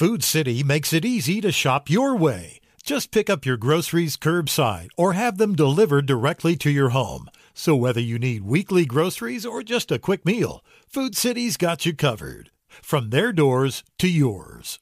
Food City makes it easy to shop your way. Just pick up your groceries curbside or have them delivered directly to your home. So whether you need weekly groceries or just a quick meal, Food City's got you covered. From their doors to yours.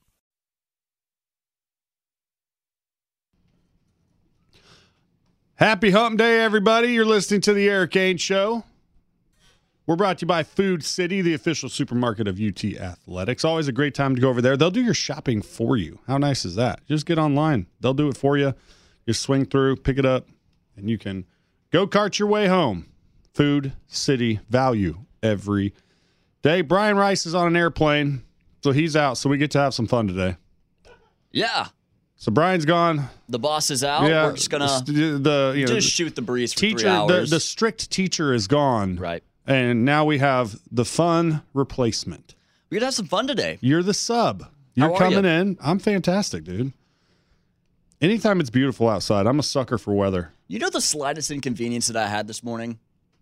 Happy Hump Day, everybody. You're listening to the Eric Ainge Show. We're brought to you by Food City, the official supermarket of UT Athletics. Always a great time to go over there. They'll do your shopping for you. How nice is that? Just get online. They'll do it for you. Just swing through, pick it up, and you can go kart your way home. Food City, value every day. Brian Rice is on an airplane, so he's out, so we get to have some fun today. Yeah. So Brian's gone. The boss is out. Yeah, We're just going to just shoot the breeze for 3 hours. The strict teacher is gone. Right. And now we have the fun replacement. We're going to have some fun today. You're the sub. You're coming in. I'm fantastic, dude. Anytime it's beautiful outside, I'm a sucker for weather. You know the slightest inconvenience that I had this morning?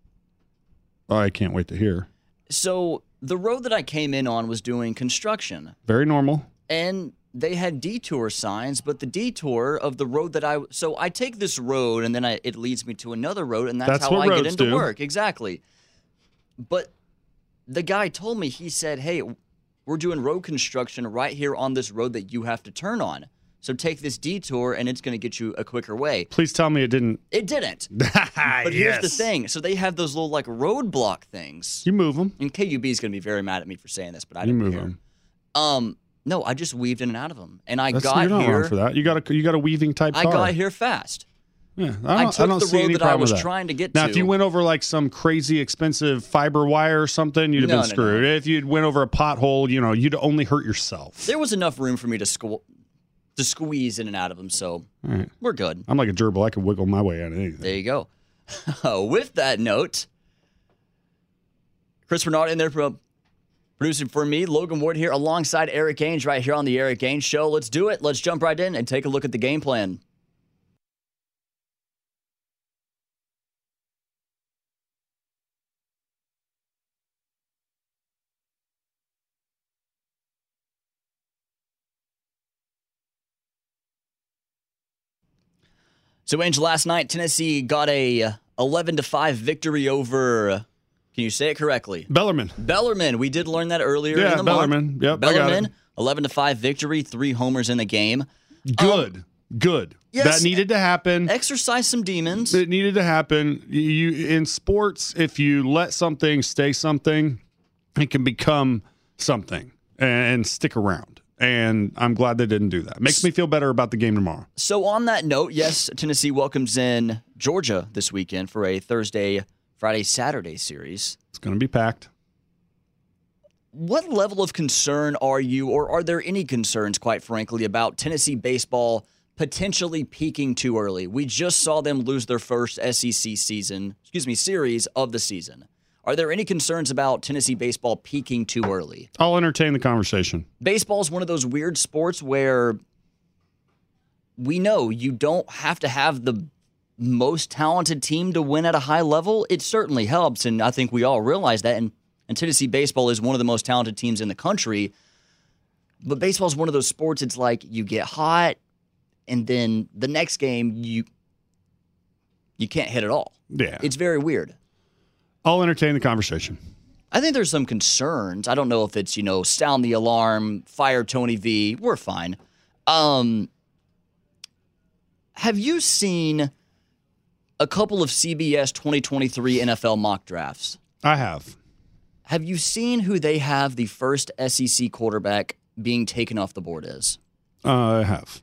Oh, I can't wait to hear. So the road that I came in on was doing construction. Very normal. And they had detour signs, but the detour of the road that so I take this road and then it leads me to another road, and that's how I get into work. Exactly. But the guy told me, he said, hey, we're doing road construction right here on this road that you have to turn on. So take this detour, and it's going to get you a quicker way. Please tell me it didn't. It didn't. But here's the thing. So they have those little, roadblock things. You move them. And KUB is going to be very mad at me for saying this, but I didn't move them. No, I just weaved in and out of them. And you're not wrong for that. You got a weaving type car. I got here fast. Yeah, I took the road that I was trying to get to. Now, if you went over some crazy expensive fiber wire or something, you'd have been screwed. No. If you went over a pothole, you'd only hurt yourself. There was enough room for me to squeeze in and out of them, so we're good. I'm like a gerbil. I can wiggle my way out of anything. There you go. With that note, Chris Bernard in there producing for me, Logan Ward here alongside Eric Ainge right here on the Eric Ainge Show. Let's do it. Let's jump right in and take a look at the game plan. So, Angel, last night, Tennessee got a 11-5 victory over, can you say it correctly? Bellarmine. We did learn that earlier in the Bellarmine. month. Yep, Bellarmine, 11-5 victory, 3 homers in the game. Good. Yes, that needed to happen. Exercise some demons. It needed to happen. In sports, if you let something stay something, it can become something and stick around. And I'm glad they didn't do that. Makes me feel better about the game tomorrow. So on that note, yes, Tennessee welcomes in Georgia this weekend for a Thursday, Friday, Saturday series. It's going to be packed. What level of concern are you, or are there any concerns, quite frankly, about Tennessee baseball potentially peaking too early? We just saw them lose their first SEC series of the season. Are there any concerns about Tennessee baseball peaking too early? I'll entertain the conversation. Baseball is one of those weird sports where we know you don't have to have the most talented team to win at a high level. It certainly helps, and I think we all realize that. And Tennessee baseball is one of the most talented teams in the country. But baseball is one of those sports, it's like you get hot, and then the next game, you can't hit at all. Yeah. It's very weird. I'll entertain the conversation. I think there's some concerns. I don't know if it's, sound the alarm, fire Tony V. We're fine. Have you seen a couple of CBS 2023 NFL mock drafts? I have. Have you seen who they have the first SEC quarterback being taken off the board is? I have.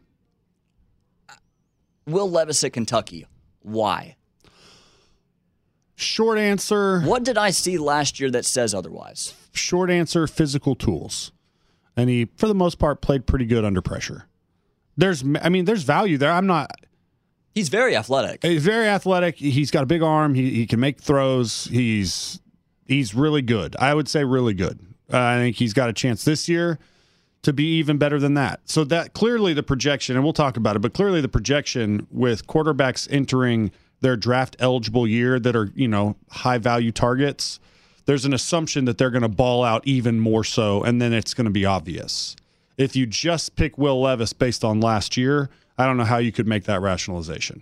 Will Levis at Kentucky. Why? Short answer. What did I see last year that says otherwise? Short answer, physical tools. And he, for the most part, played pretty good under pressure. There's value there. He's very athletic. He's very athletic. He's got a big arm. He can make throws. He's really good. I would say really good. I think he's got a chance this year to be even better than that. So that clearly the projection, and we'll talk about it, but clearly the projection with quarterbacks entering their draft eligible year that are, high value targets, there's an assumption that they're going to ball out even more so, and then it's going to be obvious. If you just pick Will Levis based on last year, I don't know how you could make that rationalization.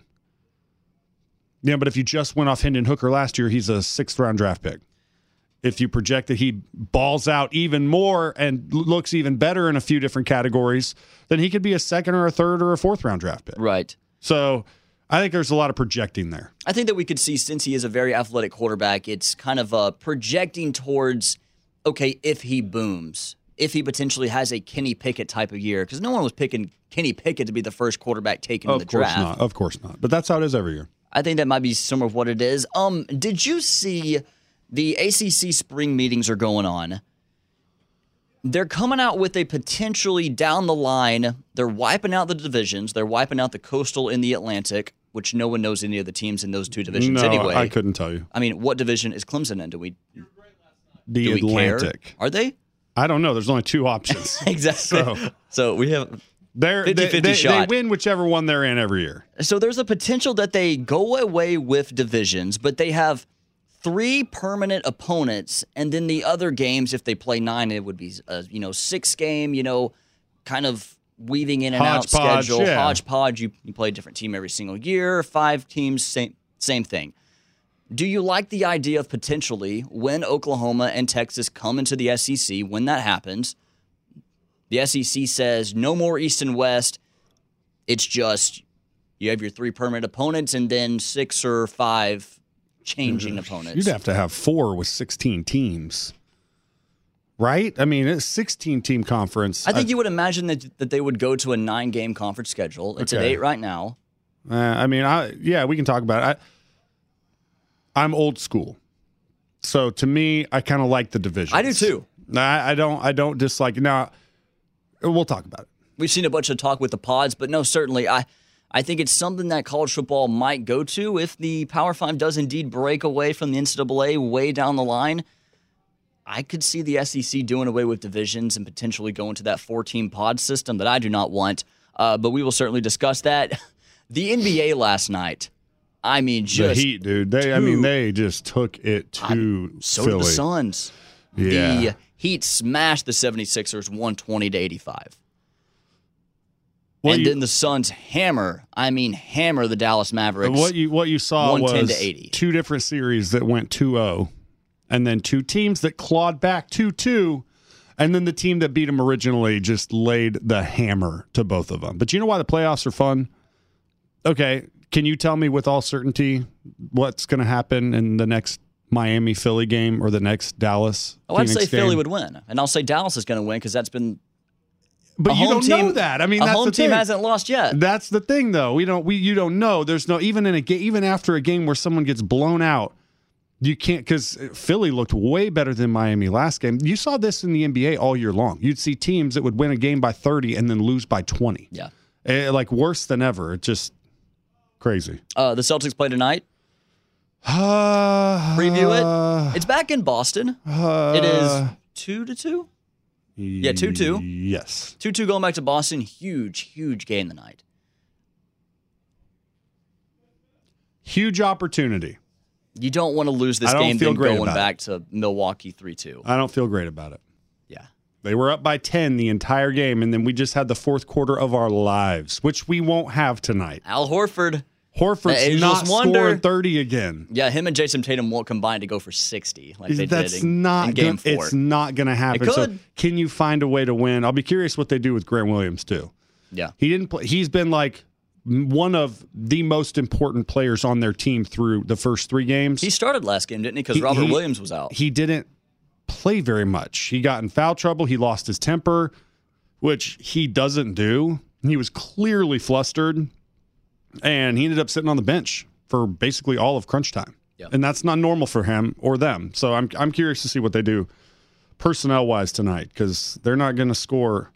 Yeah, but if you just went off Hendon Hooker last year, he's a 6th-round draft pick. If you project that he balls out even more and looks even better in a few different categories, then he could be a 2nd or a 3rd or a 4th-round draft pick. Right. So I think there's a lot of projecting there. I think that we could see, since he is a very athletic quarterback, it's kind of projecting towards, okay, if he booms, if he potentially has a Kenny Pickett type of year, because no one was picking Kenny Pickett to be the first quarterback taken in the draft. Of course not. But that's how it is every year. I think that might be some of what it is. Did you see the ACC spring meetings are going on? They're coming out with a potentially down the line. They're wiping out the divisions. They're wiping out the Coastal and the Atlantic, which no one knows any of the teams in those two divisions anyway. I couldn't tell you. I mean, what division is Clemson in? Do we Atlantic. Care? Are they? I don't know. There's only 2 options. Exactly. So we have 50-50 shot. They win whichever one they're in every year. So there's a potential that they go away with divisions, but they have 3 permanent opponents, and then the other games, if they play 9, it would be a 6 game, kind of weaving in and out schedule. Yeah. Hodgepodge. You play a different team every single year. 5 teams, same thing. Do you like the idea of potentially, when Oklahoma and Texas come into the SEC, when that happens, the SEC says no more East and West, it's just you have your 3 permanent opponents and then 6 or 5 changing opponents? You'd have to have 4 with 16 teams, right? I mean, it's a 16-team conference. I think you would imagine that they would go to a 9-game conference schedule. It's at 8 right now. We can talk about it. I'm old school, so to me, I kind of like the divisions. I do too. I don't dislike it. Now, we'll talk about it. We've seen a bunch of talk with the pods, but no, certainly, I think it's something that college football might go to if the Power 5 does indeed break away from the NCAA way down the line. I could see the SEC doing away with divisions and potentially going to that 4-team pod system that I do not want, but we will certainly discuss that. The NBA last night. I mean, just the Heat, dude. They just took it to so Philly. did the Suns. Yeah. The Heat smashed the 76ers 120-85. Then the Suns hammer the Dallas Mavericks. What you saw was 110-80. 2 different series that went 2-0, and then 2 teams that clawed back 2-2, and then the team that beat them originally just laid the hammer to both of them. But you know why the playoffs are fun? Okay, can you tell me with all certainty what's going to happen in the next Miami-Philly game or the next Dallas? I'd say game? Philly would win, and I'll say Dallas is going to win because that's been. But you don't know that. I mean, a that's home the team thing. hasn't lost yet. That's the thing, though. You don't know. There's no even in a game, even after a game where someone gets blown out, you can't, because Philly looked way better than Miami last game. You saw this in the NBA all year long. You'd see teams that would win a game by 30 and then lose by 20. Yeah, like worse than ever. It's just crazy. The Celtics play tonight. Preview it. It's back in Boston. It is 2-2. Yeah, 2-2. Yes. 2-2 going back to Boston. Huge game tonight. Huge opportunity. You don't want to lose this game then going back to Milwaukee 3-2. I don't feel great about it. Yeah. They were up by 10 the entire game, and then we just had the 4th quarter of our lives, which we won't have tonight. Al Horford's not scoring 30 again. Yeah, him and Jason Tatum won't combine to go for 60 like they did in Game 4. It's not going to happen. It could. So can you find a way to win? I'll be curious what they do with Grant Williams, too. Yeah. He didn't play. He's been like one of the most important players on their team through the first 3 games. He started last game, didn't he? Because Robert Williams was out. He didn't play very much. He got in foul trouble. He lost his temper, which he doesn't do. He was clearly flustered, and he ended up sitting on the bench for basically all of crunch time. Yep. And that's not normal for him or them. So I'm curious to see what they do personnel-wise tonight, because they're not going to score.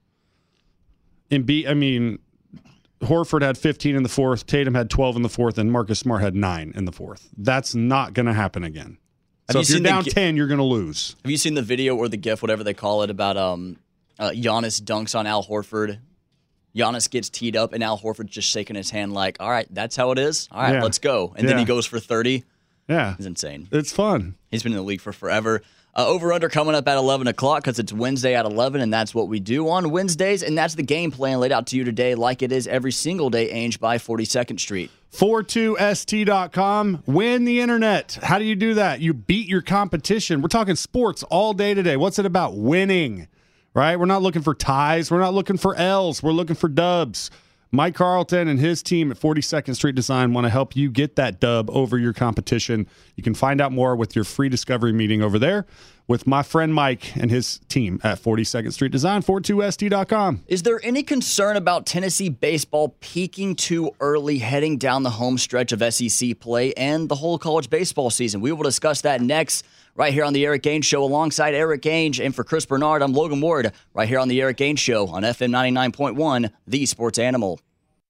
Horford had 15 in the 4th, Tatum had 12 in the 4th, and Marcus Smart had 9 in the 4th. That's not going to happen again. So if you're down 10, you're going to lose. Have you seen the video or the GIF, whatever they call it, about Giannis dunks on Al Horford? Giannis gets teed up, and Al Horford just shaking his hand like, all right, that's how it is. All right, let's go. And then he goes for 30. Yeah. It's insane. It's fun. He's been in the league for forever. Over-under coming up at 11 o'clock because it's Wednesday at 11, and that's what we do on Wednesdays, and that's the game plan laid out to you today like it is every single day, Ainge, by 42nd Street. 42st.com. Win the internet. How do you do that? You beat your competition. We're talking sports all day today. What's it about? Winning, right? We're not looking for ties. We're not looking for L's. We're looking for dubs. Mike Carlton and his team at 42nd Street Design want to help you get that dub over your competition. You can find out more with your free discovery meeting over there with my friend Mike and his team at 42nd Street Design, 42st.com. Is there any concern about Tennessee baseball peaking too early heading down the home stretch of SEC play and the whole college baseball season? We will discuss that next right here on the Eric Ainge Show alongside Eric Ainge. And for Chris Bernard, I'm Logan Ward right here on the Eric Ainge Show on FM 99.1, The Sports Animal.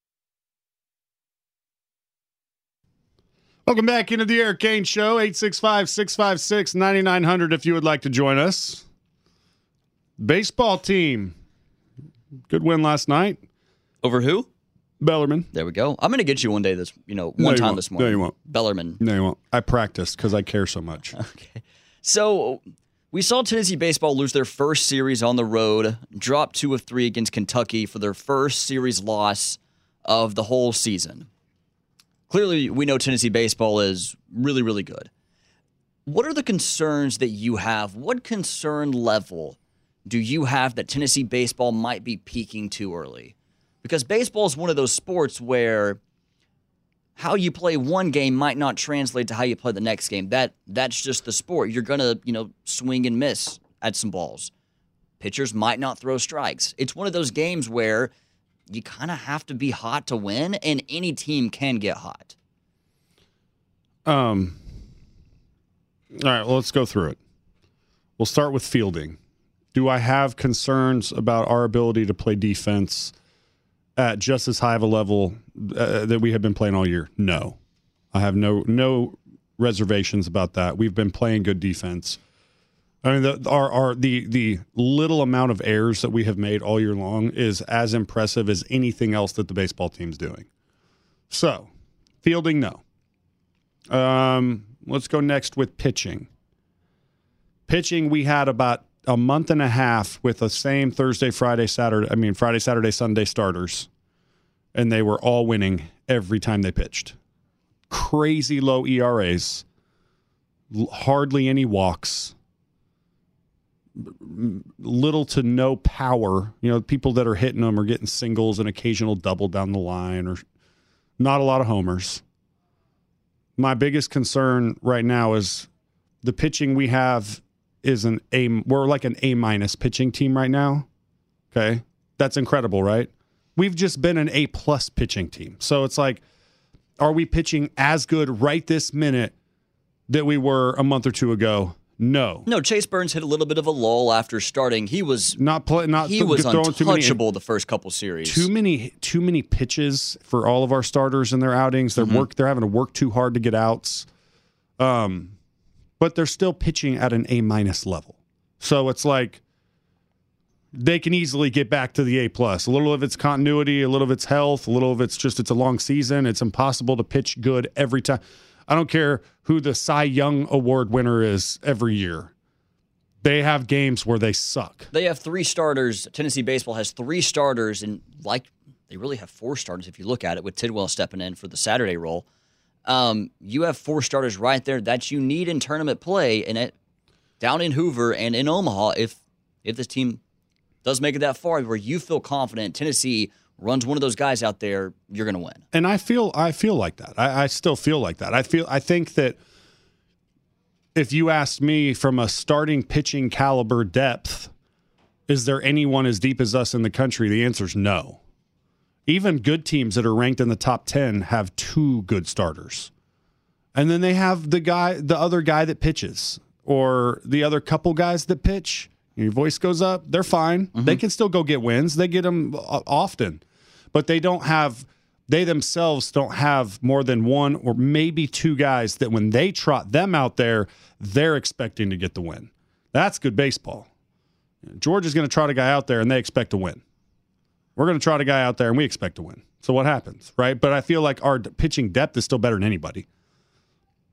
Welcome back into the Eric Ainge Show, 865-656-9900 if you would like to join us. Baseball team. Good win last night. Over who? Bellarmine. There we go. I'm going to get you one day this morning. No, you won't. Bellarmine. No, you won't. I practiced because I care so much. Okay. So we saw Tennessee baseball lose their first series on the road, drop 2 of 3 against Kentucky for their first series loss of the whole season. Clearly, we know Tennessee baseball is really, really good. What are the concerns that you have? What concern level do you have that Tennessee baseball might be peaking too early? Because baseball is one of those sports where how you play one game might not translate to how you play the next game. That's just the sport. You're going to, swing and miss at some balls. Pitchers might not throw strikes. It's one of those games where you kind of have to be hot to win, and any team can get hot. All right, well, let's go through it. We'll start with fielding. Do I have concerns about our ability to play defense at just as high of a level that we have been playing all year? No. I have no reservations about that. We've been playing good defense. I mean, the little amount of errors that we have made all year long is as impressive as anything else that the baseball team's doing. So, fielding, no. Let's go next with pitching. Pitching, we had about a month and a half with the same Friday, Saturday, Sunday starters, and they were all winning every time they pitched. Crazy low ERAs, hardly any walks, little to no power. People that are hitting them are getting singles and occasional double down the line, or not a lot of homers. My biggest concern right now is the pitching we have is we're like an A- pitching team right now. Okay. That's incredible, right? We've just been an A+ pitching team. So it's like, are we pitching as good right this minute that we were a month or two ago? No. Chase Burns hit a little bit of a lull after starting. He was untouchable the first couple series. Too many pitches for all of our starters in their outings. They're having to work too hard to get outs. But they're still pitching at an A- level. So it's like they can easily get back to the A+. A little of it's continuity, a little of it's health, a little of it's a long season. It's impossible to pitch good every time. I don't care who the Cy Young Award winner is every year. They have games where they suck. They have 3 starters. Tennessee baseball has 3 starters, and they really have 4 starters if you look at it, with Tidwell stepping in for the Saturday role. You have 4 starters right there that you need in tournament play, and down in Hoover and in Omaha, if this team does make it that far where you feel confident Tennessee runs one of those guys out there, you're going to win. And I feel like that. I still feel like that. I think that if you asked me from a starting pitching caliber depth, is there anyone as deep as us in the country? The answer is no. Even good teams that are ranked in the top 10 have 2 good starters. And then they have the other guy that pitches, or the other couple guys that pitch. Your voice goes up, they're fine. Mm-hmm. They can still go get wins. They get them often. But they themselves don't have more than 1 or maybe 2 guys that when they trot them out there, they're expecting to get the win. That's good baseball. Georgia's going to trot a guy out there and they expect to win. We're going to trot a guy out there and we expect to win. So what happens, right? But I feel like our pitching depth is still better than anybody.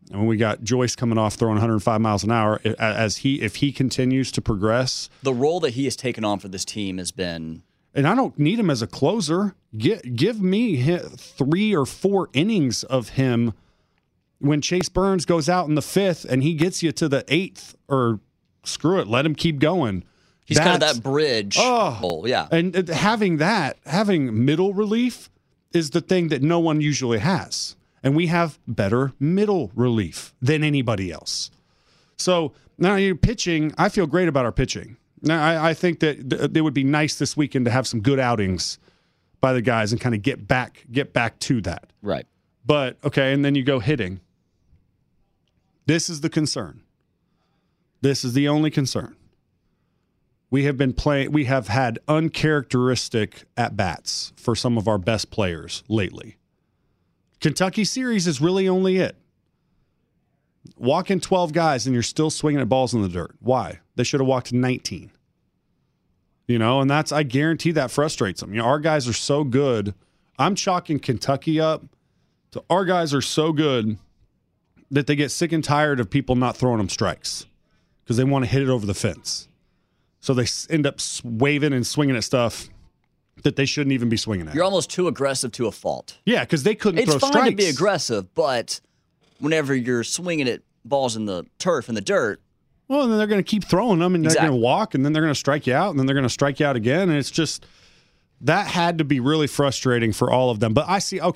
And when we got Joyce coming off throwing 105 miles an hour, if he continues to progress. The role that he has taken on for this team has been. And I don't need him as a closer. Give me 3 or 4 innings of him when Chase Burns goes out in the 5th and he gets you to the 8th, or screw it, let him keep going. He's kind of that bridge. Yeah. And having middle relief is the thing that no one usually has. And we have better middle relief than anybody else. So now you're pitching. I feel great about our pitching. Now I think that it would be nice this weekend to have some good outings by the guys and kind of get back to that. Right. But okay, and then you go hitting. This is the concern. This is the only concern. We have had uncharacteristic at-bats for some of our best players lately. Kentucky series is really only it. Walking 12 guys and you're still swinging at balls in the dirt. Why? They should have walked 19. And I guarantee that frustrates them. Our guys are so good. I'm chalking Kentucky up to our guys are so good that they get sick and tired of people not throwing them strikes because they want to hit it over the fence. So they end up waving and swinging at stuff that they shouldn't even be swinging at. You're almost too aggressive to a fault. Yeah, because they couldn't throw strikes. It's fine to be aggressive, but whenever you're swinging at balls in the turf and the dirt. Well, and then they're going to keep throwing them, and they're going to walk, and then they're going to strike you out, and then they're going to strike you out again. And it's just, that had to be really frustrating for all of them. But I see,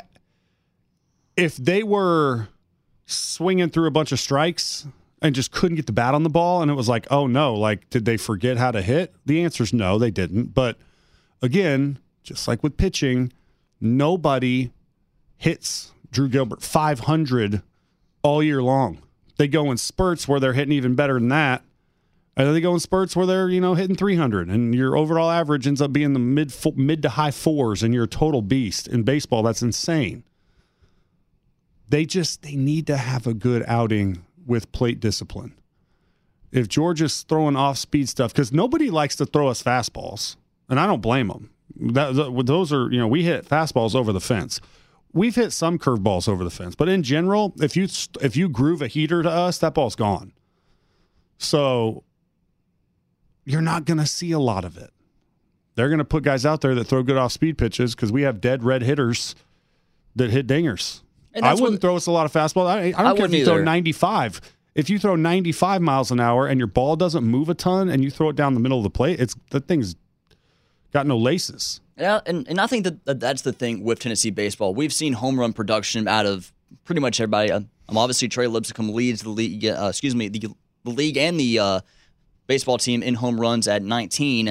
if they were swinging through a bunch of strikes and just couldn't get the bat on the ball, and it was like, oh no, like, did they forget how to hit? The answer is no, they didn't. But again, just like with pitching, nobody hits Drew Gilbert 500 all year long. They go in spurts where they're hitting even better than that. And then they go in spurts where they're, hitting 300. And your overall average ends up being the mid to high 4s, and you're a total beast. In baseball, that's insane. They need to have a good outing with plate discipline. If Georgia's throwing off-speed stuff, because nobody likes to throw us fastballs, and I don't blame them. Those are, we hit fastballs over the fence. We've hit some curveballs over the fence, but in general, if you groove a heater to us, that ball's gone. So you're not going to see a lot of it. They're going to put guys out there that throw good off-speed pitches because we have dead red hitters that hit dingers. I wouldn't throw us a lot of fastballs. I don't care if you throw 95. If you throw 95 miles an hour and your ball doesn't move a ton and you throw it down the middle of the plate, that thing's got no laces. Yeah, and I think that's the thing with Tennessee baseball. We've seen home run production out of pretty much everybody. Obviously, Trey Lipscomb leads the league. The league and the baseball team in home runs at 19.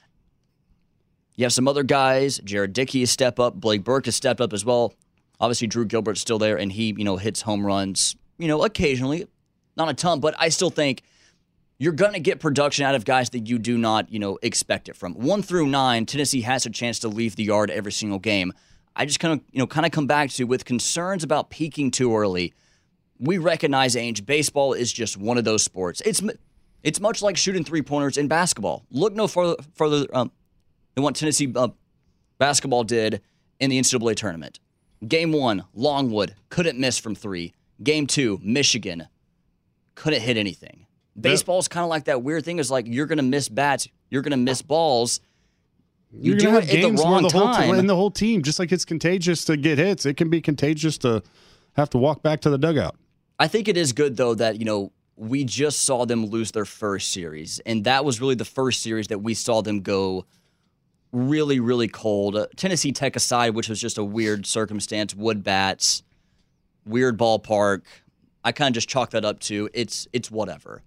You have some other guys. Jared Dickey has stepped up. Blake Burke has stepped up as well. Obviously, Drew Gilbert's still there, and he hits home runs occasionally, not a ton, but I still think you're going to get production out of guys that you do not, expect it from. 1 through 9, Tennessee has a chance to leave the yard every single game. I just kind of come back to, with concerns about peaking too early, we recognize, Ainge, baseball is just one of those sports. It's much like shooting three-pointers in basketball. Look no further than what Tennessee basketball did in the NCAA tournament. Game 1, Longwood couldn't miss from 3. Game 2, Michigan couldn't hit anything. Baseball's kind of like that weird thing. Is like you're going to miss bats, you're going to miss balls. You do it at the wrong time. And the whole team, just like it's contagious to get hits, it can be contagious to have to walk back to the dugout. I think it is good, though, that, we just saw them lose their first series. And that was really the first series that we saw them go really, really cold. Tennessee Tech aside, which was just a weird circumstance, wood bats, weird ballpark. I kind of just chalk that up to it's whatever.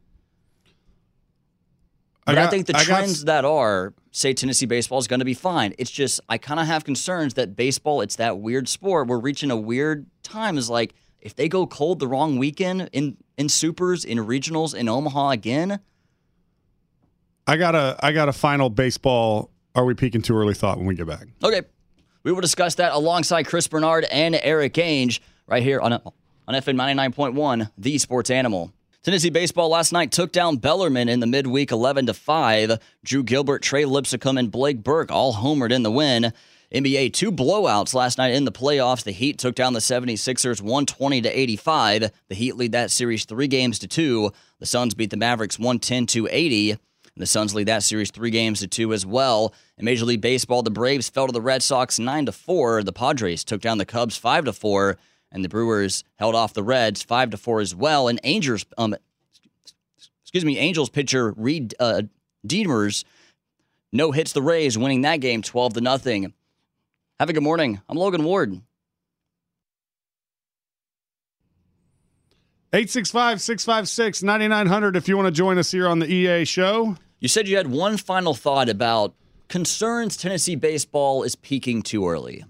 But I think the trends that say Tennessee baseball is going to be fine. It's just I kind of have concerns that baseball, it's that weird sport. We're reaching a weird time. Is like if they go cold the wrong weekend in supers, in regionals, in Omaha again. I got a final baseball. Are we peaking too early thought when we get back? Okay, we will discuss that alongside Chris Bernard and Eric Ainge right here on FM 99.1, the Sports Animal. Tennessee baseball last night took down Bellarmine in the midweek 11-5. Drew Gilbert, Trey Lipscomb, and Blake Burke all homered in the win. NBA, 2 blowouts last night in the playoffs. The Heat took down the 76ers 120-85. The Heat lead that series 3-2. The Suns beat the Mavericks 110-80. And the Suns lead that series 3-2 as well. In Major League Baseball, the Braves fell to the Red Sox 9-4. The Padres took down the Cubs 5-4. And the Brewers held off the Reds 5-4 as well. And Angels pitcher Reed Detmers no-hits the Rays, winning that game 12-0. Have a good morning. I'm Logan Ward. 865-656-9900 if you want to join us here on the EA show. You said you had one final thought about concerns Tennessee baseball is peaking too early.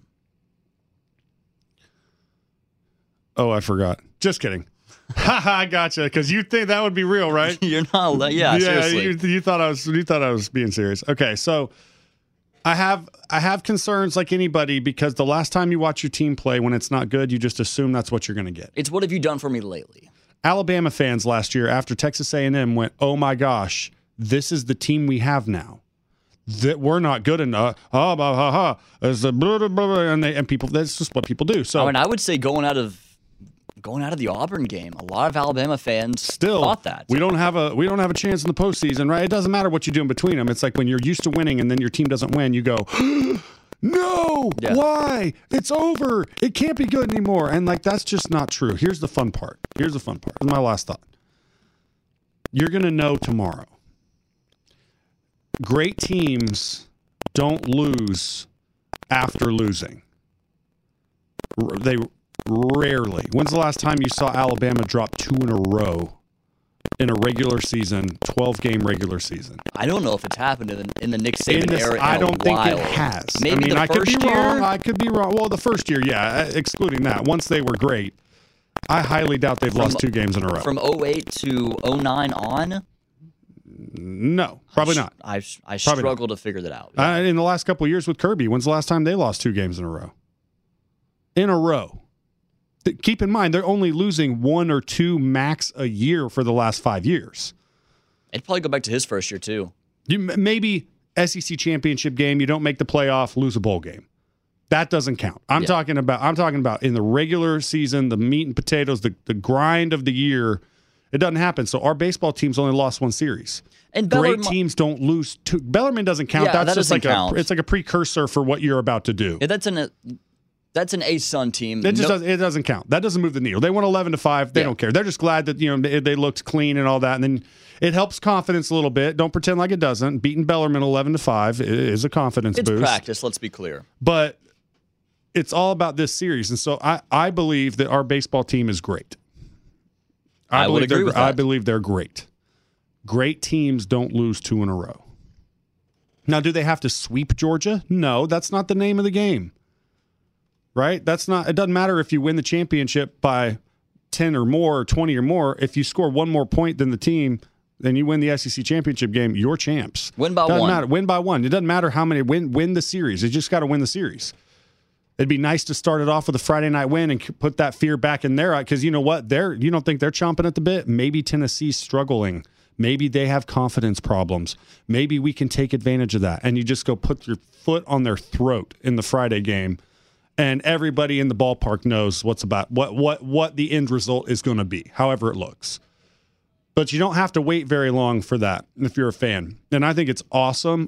Oh, I forgot. Just kidding. I gotcha. Because you think that would be real, right? You're not. Yeah, seriously. You thought I was being serious. Okay, so I have concerns like anybody because the last time you watch your team play when it's not good, you just assume that's what you're going to get. It's what have you done for me lately? Alabama fans last year after Texas A&M went, oh my gosh, this is the team we have now. That we're not good enough. And people. That's just what people do. So I would say going out of the Auburn game, a lot of Alabama fans still thought that we don't have a chance in the postseason, right? It doesn't matter what you do in between them. It's like when you're used to winning and then your team doesn't win, you go, no, yeah. Why? It's over. It can't be good anymore. And like that's just not true. Here's the fun part. Here's my last thought. You're gonna know tomorrow. Great teams don't lose after losing. They rarely. When's the last time you saw Alabama drop 2 in a row in a regular season, 12-game regular season? I don't know if it's happened in the Nick Saban era. I don't think it has. Maybe the first year? I could be wrong. Well, the first year, yeah, excluding that. Once they were great, I highly doubt they've lost 2 games in a row. From 2008 to 2009 on? No, probably not. I struggle to figure that out. In the last couple of years with Kirby, when's the last time they lost 2 games in a row? Keep in mind, they're only losing 1 or 2 max a year for the last 5 years. It'd probably go back to his first year, too. Maybe SEC championship game, you don't make the playoff, lose a bowl game. That doesn't count. I'm talking about in the regular season, the meat and potatoes, the grind of the year. It doesn't happen. So our baseball team's only lost 1 series. And great teams don't lose 2. Bellarmine doesn't count. Yeah, that's that just like count. It's like a precursor for what you're about to do. Yeah, that's an A-Sun team. It doesn't count. That doesn't move the needle. They won 11-5. They don't care. They're just glad that they looked clean and all that. And then it helps confidence a little bit. Don't pretend like it doesn't. Beating Bellarmine 11-5 is a confidence boost. It's practice. Let's be clear. But it's all about this series, and so I believe that our baseball team is great. I would agree with that. I believe they're great. Great teams don't lose 2 in a row. Now, do they have to sweep Georgia? No, that's not the name of the game. Right? It doesn't matter if you win the championship by 10 or more or 20 or more. If you score 1 more point than the team, then you win the SEC championship game. You're champs. Win by 1. Doesn't matter. Win by 1. It doesn't matter how many. Win the series. You just got to win the series. It'd be nice to start it off with a Friday night win and put that fear back in there because you know what? You don't think they're chomping at the bit? Maybe Tennessee's struggling. Maybe they have confidence problems. Maybe we can take advantage of that. And you just go put your foot on their throat in the Friday game. And everybody in the ballpark knows what the end result is going to be, however it looks. But you don't have to wait very long for that if you're a fan. And I think it's awesome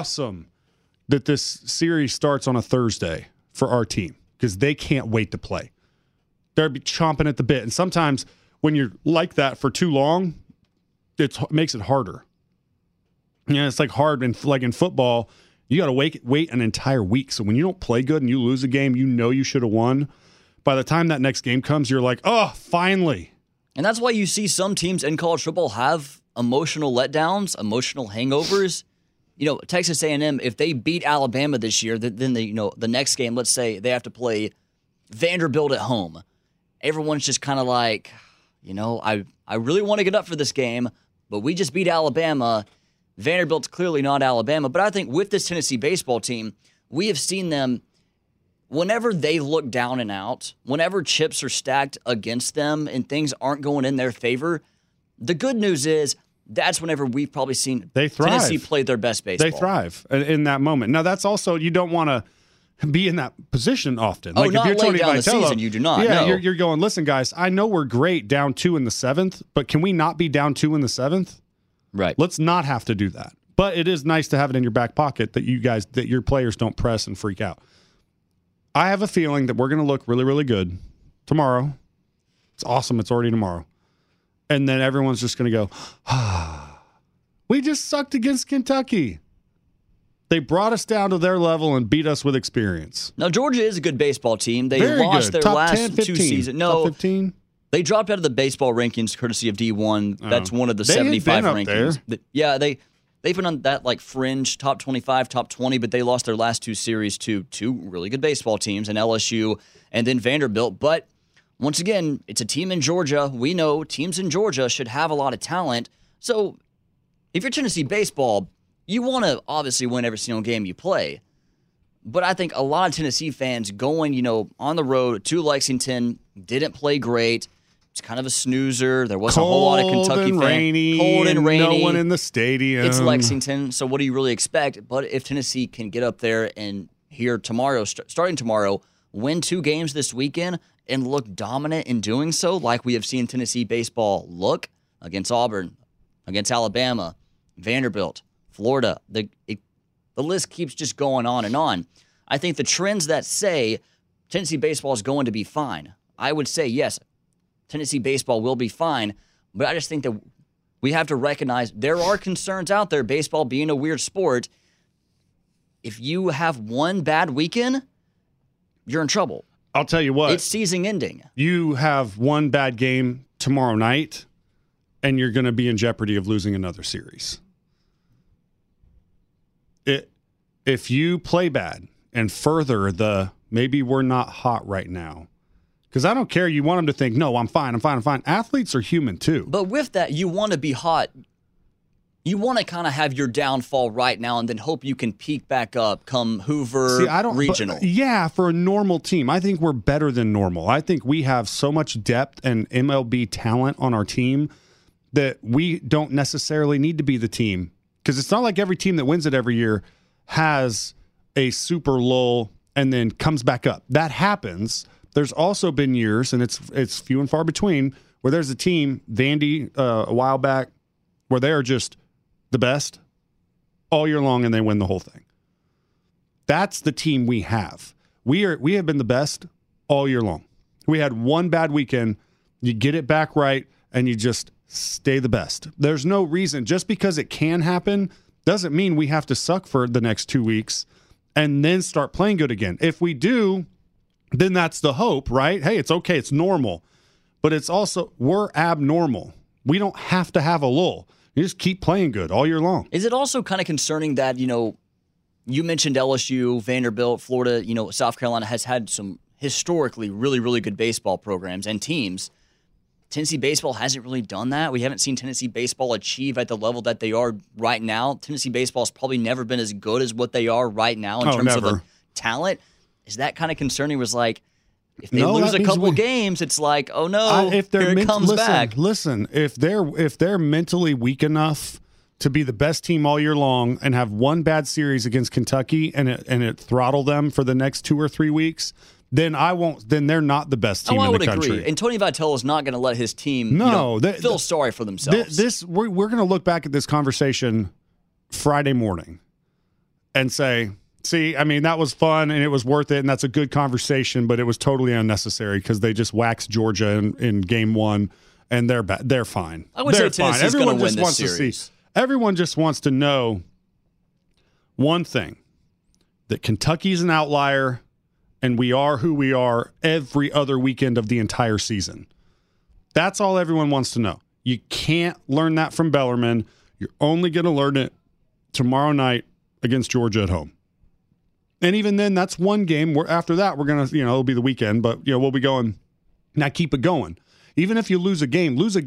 that this series starts on a Thursday for our team because they can't wait to play. They'll be chomping at the bit. And sometimes when you're like that for too long, it makes it harder. It's like hard in football. You got to wait an entire week. So when you don't play good and you lose a game, you should have won. By the time that next game comes, you're like, oh, finally. And that's why you see some teams in college football have emotional letdowns, emotional hangovers. Texas A&M, if they beat Alabama this year, then the next game, let's say they have to play Vanderbilt at home. Everyone's just kind of like, I really want to get up for this game, but we just beat Alabama. Vanderbilt's clearly not Alabama, but I think with this Tennessee baseball team, we have seen them, whenever they look down and out, whenever chips are stacked against them and things aren't going in their favor, the good news is that's whenever we've probably seen they thrive. Tennessee play their best baseball. They thrive in that moment. Now, that's also, you don't want to be in that position often. Oh, like not if you're late Tony down the Vitello, season, you do not. Yeah, No. you're going, listen, guys, I know we're great down 2 in the 7th, but can we not be down 2 in the 7th? Right. Let's not have to do that. But it is nice to have it in your back pocket that your players don't press and freak out. I have a feeling that we're going to look really, really good tomorrow. It's awesome. It's already tomorrow. And then everyone's just going to go, we just sucked against Kentucky. They brought us down to their level and beat us with experience. Now, Georgia is a good baseball team. They Very lost good. their Top last 10, 15. 2 seasons. Top No, 15. they dropped out of the baseball rankings courtesy of D1. That's one of the They had 75 been up rankings. there. Yeah, they've been on that like fringe top 25, top 20, but they lost their last 2 series to 2 really good baseball teams, and LSU and then Vanderbilt. But once again, it's a team in Georgia. We know teams in Georgia should have a lot of talent. So if you're Tennessee baseball, you want to obviously win every single game you play. But I think a lot of Tennessee fans going, on the road to Lexington didn't play great. It's kind of a snoozer. There wasn't a whole lot of Kentucky fans. Cold and rainy. No one in the stadium. It's Lexington, so what do you really expect? But if Tennessee can get up there and here tomorrow, starting tomorrow, win 2 games this weekend and look dominant in doing so, like we have seen Tennessee baseball look against Auburn, against Alabama, Vanderbilt, Florida, the list keeps just going on and on. I think the trends that say Tennessee baseball is going to be fine, I would say yes, Tennessee baseball will be fine, but I just think that we have to recognize there are concerns out there, baseball being a weird sport. If you have one bad weekend, you're in trouble. I'll tell you what. It's season ending. You have one bad game tomorrow night, and you're going to be in jeopardy of losing another series. If you play bad and further maybe we're not hot right now, because I don't care. You want them to think, no, I'm fine. Athletes are human too. But with that, you want to be hot. You want to kind of have your downfall right now and then hope you can peak back up come Hoover Regional. Yeah, for a normal team, I think we're better than normal. I think we have so much depth and MLB talent on our team that we don't necessarily need to be the team. Because it's not like every team that wins it every year has a super lull and then comes back up. That happens. There's also been years, and it's few and far between, where there's a team, Vandy a while back, where they are just the best all year long and they win the whole thing. That's the team we have. We have been the best all year long. We had one bad weekend. You get it back right, and you just stay the best. There's no reason. Just because it can happen doesn't mean we have to suck for the next 2 weeks and then start playing good again. If we do, then that's the hope, right? Hey, it's okay. It's normal. But it's also, we're abnormal. We don't have to have a lull. You just keep playing good all year long. Is it also kind of concerning that, you mentioned LSU, Vanderbilt, Florida, South Carolina has had some historically really, really good baseball programs and teams. Tennessee baseball hasn't really done that. We haven't seen Tennessee baseball achieve at the level that they are right now. Tennessee baseball has probably never been as good as what they are right now in terms of the talent. Is that kind of concerning? Was like, if they lose a couple games, it's like, oh no, if they're here it comes back. Listen, if they're mentally weak enough to be the best team all year long and have one bad series against Kentucky and it throttle them for the next 2 or 3 weeks, then they're not the best team in the country. I would agree. And Tony Vitello is not going to let his team feel sorry for themselves. We're going to look back at this conversation Friday morning and say, see, I mean, that was fun and it was worth it, and that's a good conversation, but it was totally unnecessary because they just waxed Georgia in game 1, and they're fine. I would say Tennessee's going to win this series. Everyone just wants to know one thing, that Kentucky's an outlier, and we are who we are every other weekend of the entire season. That's all everyone wants to know. You can't learn that from Bellarmine. You're only going to learn it tomorrow night against Georgia at home. And even then, that's one game. After that, we're going to, it'll be the weekend, but, we'll be going, now keep it going. Even if you lose a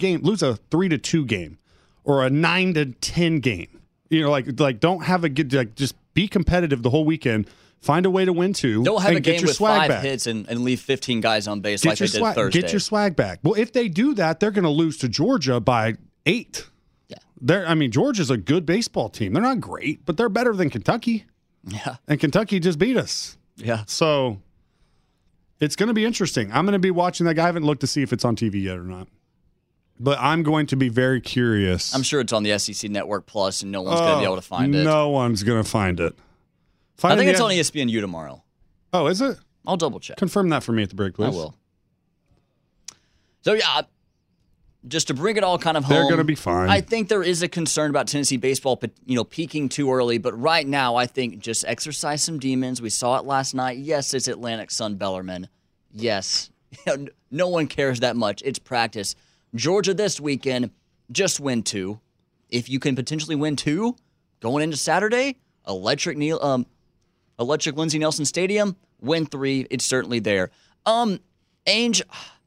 3-2 game or a 9-10 game. Don't have a good, just be competitive the whole weekend. Find a way to win 2. Don't have a game with 5 back. hits and leave 15 guys on base like they did Thursday. Get your swag back. Well, if they do that, they're going to lose to Georgia by 8. Yeah. Georgia's a good baseball team. They're not great, but they're better than Kentucky. Yeah. And Kentucky just beat us. Yeah. So it's going to be interesting. I'm going to be watching that guy. I haven't looked to see if it's on TV yet or not. But I'm going to be very curious. I'm sure it's on the SEC Network Plus, and no one's going to be able to find it. No one's going to find it. I think it's on ESPNU tomorrow. Oh, is it? I'll double check. Confirm that for me at the break, please. I will. So, yeah, just to bring it all kind of home. They're going to be fine. I think there is a concern about Tennessee baseball, peaking too early. But right now, I think just exercise some demons. We saw it last night. Yes, it's Atlantic Sun Bellarmine. Yes. No one cares that much. It's practice. Georgia this weekend, just win 2. If you can potentially win 2 going into Saturday, electric Lindsey Nelson Stadium, win 3. It's certainly there. Ainge,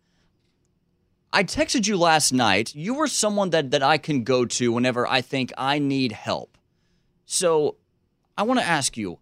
I texted you last night. You were someone that I can go to whenever I think I need help. So I want to ask you,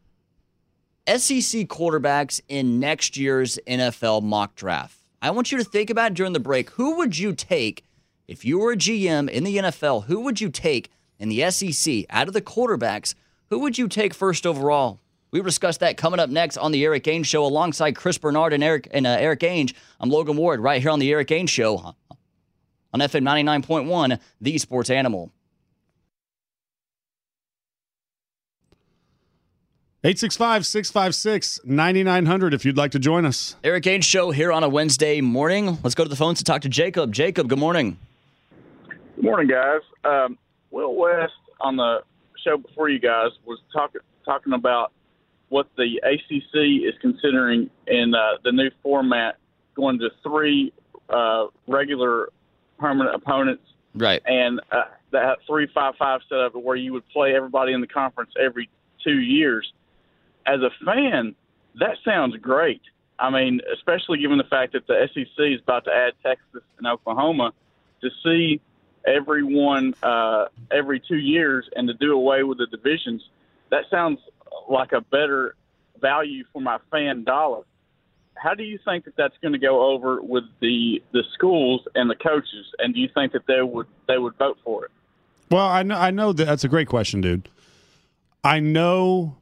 SEC quarterbacks in next year's NFL mock draft. I want you to think about it during the break. Who would you take if you were a GM in the NFL? Who would you take in the SEC out of the quarterbacks? Who would you take first overall? We discuss that coming up next on the Eric Ainge Show alongside Chris Bernard and Eric Ainge. I'm Logan Ward right here on the Eric Ainge Show on FM 99.1, The Sports Animal. 865-656-9900 if you'd like to join us. Eric Ainge Show here on a Wednesday morning. Let's go to the phones to talk to Jacob. Jacob, good morning. Good morning, guys. Will West on the show before you guys was talking about what the ACC is considering in the new format, going to 3 regular permanent opponents, right? And that 3-5-5 setup where you would play everybody in the conference every 2 years. As a fan, that sounds great. I mean, especially given the fact that the SEC is about to add Texas and Oklahoma, to see everyone every 2 years and to do away with the divisions, that sounds like a better value for my fan dollar. How do you think that that's going to go over with the schools and the coaches? And do you think that they would vote for it? Well, I know that's a great question, dude. I know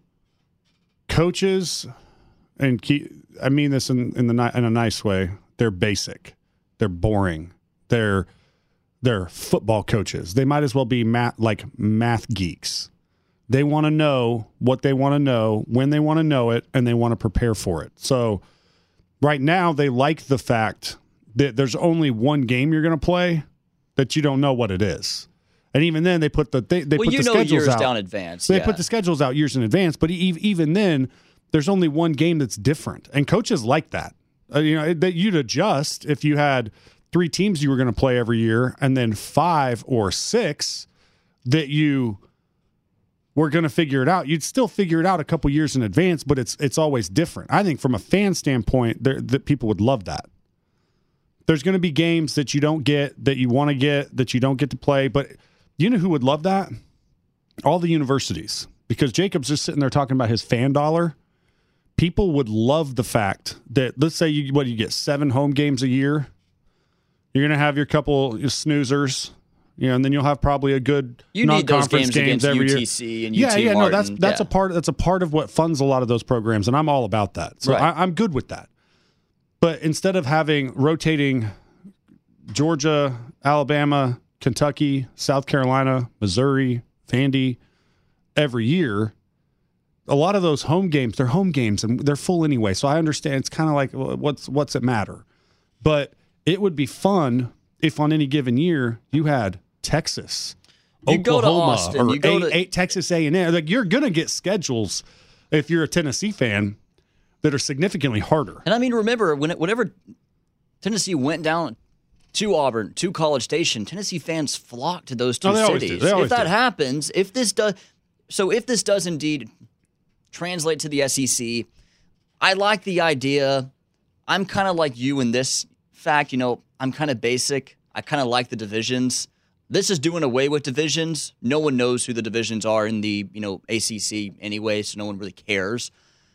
coaches, and I mean this in a nice way, they're basic. They're boring. They're football coaches. They might as well be math geeks. They want to know what they want to know, when they want to know it, and they want to prepare for it. So right now they like the fact that there's only one game you're going to play that you don't know what it is. And even then, they put the schedules years out. Down advance. They put the schedules out years in advance, but even then, there's only one game that's different. And coaches like that. That you'd adjust if you had 3 teams you were going to play every year, and then 5 or 6 that you were going to figure it out. You'd still figure it out a couple years in advance, but it's always different. I think from a fan standpoint, that people would love that. There's going to be games that you don't get, that you want to get, that you don't get to play, but you know who would love that? All the universities. Because Jacob's just sitting there talking about his fan dollar. People would love the fact that, let's say you get 7 home games a year. You're going to have your couple snoozers, and then you'll have probably a good non-conference games every year. UTC and UT Martin. No, that's a part of what funds a lot of those programs, and I'm all about that. So right. I'm good with that. But instead of having rotating Georgia, Alabama, Kentucky, South Carolina, Missouri, Vandy every year, a lot of those home games, they're home games and they're full anyway. So I understand it's kind of like, what's it matter? But it would be fun if on any given year you had Texas, you Oklahoma, go to Austin, or Texas A&M. Like, you're going to get schedules if you're a Tennessee fan that are significantly harder. And I mean, remember whenever Tennessee went down to Auburn, to College Station, Tennessee fans flocked to those 2 cities. If that happens, if this does indeed translate to the SEC, I like the idea. I'm kind of like you in this fact. I'm kind of basic. I kind of like the divisions. This is doing away with divisions. No one knows who the divisions are in the ACC anyway, so no one really cares.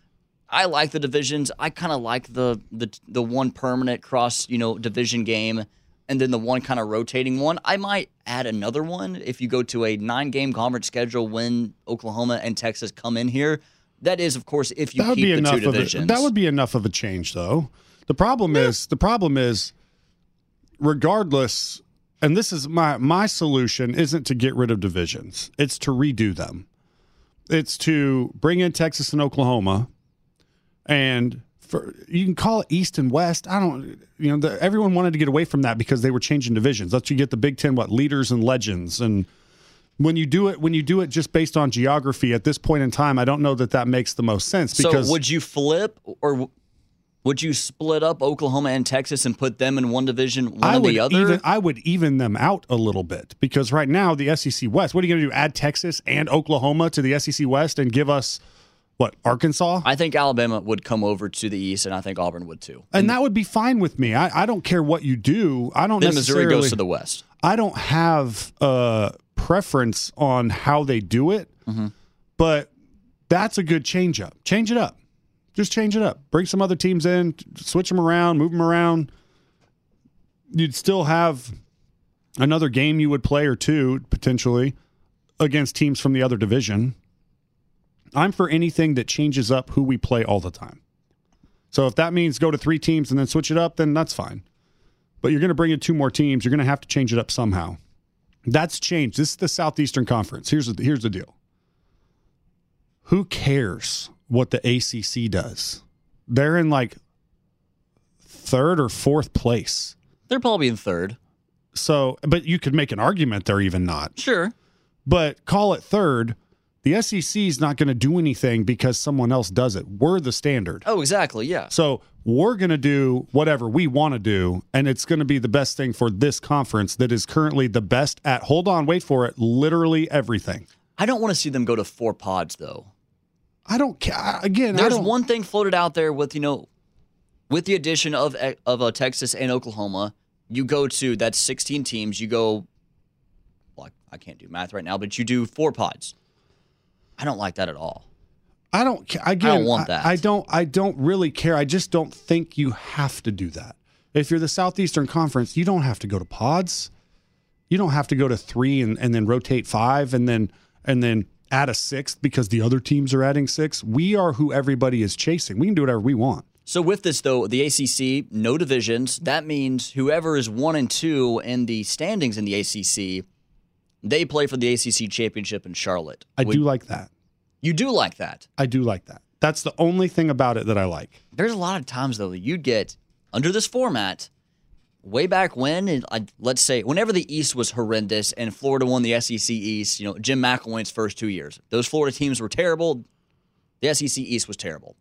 I like the divisions. I kind of like the one permanent cross division game, and then the one kind of rotating one. I might add another one if you go to a 9-game conference schedule when Oklahoma and Texas come in here. That is, of course, if you That would keep be the enough two divisions. That would be enough of a change, though. The problem is, regardless, and this is my solution isn't to get rid of divisions. It's to redo them. It's to bring in Texas and Oklahoma, and you can call it East and West. Everyone wanted to get away from that because they were changing divisions. That's you get the Big Ten, leaders and legends, and when you do it just based on geography at this point in time, I don't know that makes the most sense. Because so would you flip or would you split up Oklahoma and Texas and put them in one division, one in the other? I would even them out a little bit because right now the SEC West, what are you going to do? Add Texas and Oklahoma to the SEC West and give us Arkansas? I think Alabama would come over to the East, and I think Auburn would too. And that would be fine with me. I don't care what you do. I don't then necessarily. Missouri goes to the West. I don't have a preference on how they do it, but that's a good change up. Change it up. Just change it up. Bring some other teams in, switch them around, move them around. You'd still have another game you would play or two, potentially, against teams from the other division. I'm for anything that changes up who we play all the time. So if that means go to 3 teams and then switch it up, then that's fine. But you're going to bring in 2 more teams. You're going to have to change it up somehow. That's changed. This is the Southeastern Conference. Here's the deal. Who cares what the ACC does? They're in 3rd or 4th place. They're probably in 3rd. So, but you could make an argument they're even not. Sure. But call it 3rd. The SEC is not going to do anything because someone else does it. We're the standard. Oh, exactly, yeah. So we're going to do whatever we want to do, and it's going to be the best thing for this conference that is currently the best at, hold on, wait for it, literally everything. I don't want to see them go to 4 pods, though. I don't care. Again, there's one thing floated out there with the addition of Texas and Oklahoma. You go to that's 16 teams. You go, I can't do math right now, but you do 4 pods. I don't like that at all. I don't want that. I don't really care. I just don't think you have to do that. If you're the Southeastern Conference, you don't have to go to pods. You don't have to go to 3 and then rotate 5 and then add a 6th because the other teams are adding 6. We are who everybody is chasing. We can do whatever we want. So with this, though, the ACC, no divisions. That means whoever is 1 and 2 in the standings in the ACC, they play for the ACC championship in Charlotte. I do like that. You do like that? I do like that. That's the only thing about it that I like. There's a lot of times, though, that you'd get, under this format, way back when, let's say, whenever the East was horrendous and Florida won the SEC East, Jim McElwain's first 2 years. Those Florida teams were terrible. The SEC East was terrible.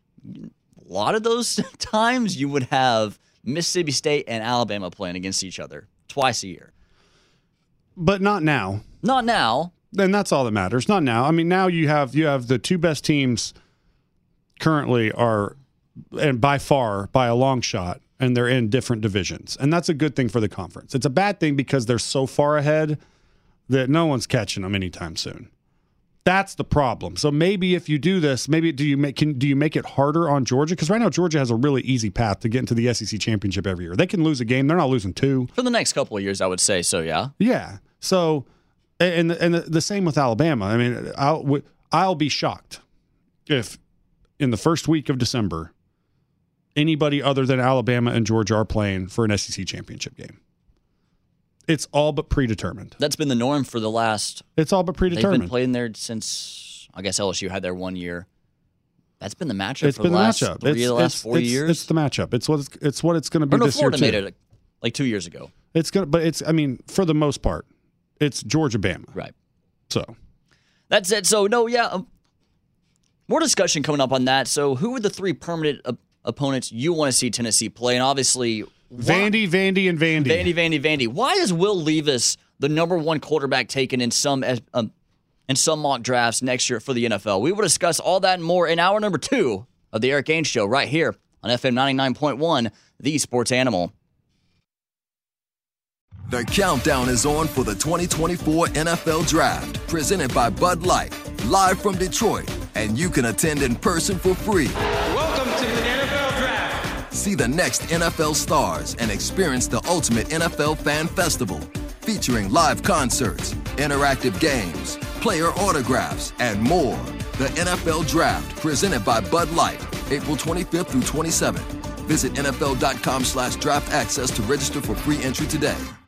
A lot of those times you would have Mississippi State and Alabama playing against each other twice a year. But not now. Not now. And that's all that matters. Not now. I mean, now you have the 2 best teams currently are, and by far, by a long shot, and they're in different divisions. And that's a good thing for the conference. It's a bad thing because they're so far ahead that no one's catching them anytime soon. That's the problem. So maybe if you do this, maybe do you make it harder on Georgia? Because right now Georgia has a really easy path to get into the SEC championship every year. They can lose a game. They're not losing 2. For the next couple of years, I would say so, yeah. Yeah. So, and the same with Alabama. I mean, I'll be shocked if in the first week of December, anybody other than Alabama and Georgia are playing for an SEC championship game. It's all but predetermined. That's been the norm for the last... It's all but predetermined. They've been playing there since, I guess LSU had their 1 year. That's been the matchup for the last 4 years. It's the matchup. It's what it's going to be this Florida year, too. made it like 2 years ago. For the most part, it's Georgia-Bama. Right. So. That's it. So, more discussion coming up on that. So, who are the 3 permanent opponents you want to see Tennessee play? And obviously... Vandy. Vandy. Why is Will Levis the number 1 quarterback taken in some mock drafts next year for the NFL? We will discuss all that and more in hour number 2 of the Eric Ainge Show right here on FM 99.1, the Sports Animal. The countdown is on for the 2024 NFL Draft, presented by Bud Light, live from Detroit, and you can attend in person for free. Welcome to the NFL Draft. See the next NFL stars and experience the ultimate NFL fan festival, featuring live concerts, interactive games, player autographs, and more. The NFL Draft, presented by Bud Light, April 25th through 27th. Visit NFL.com/draft access to register for free entry today.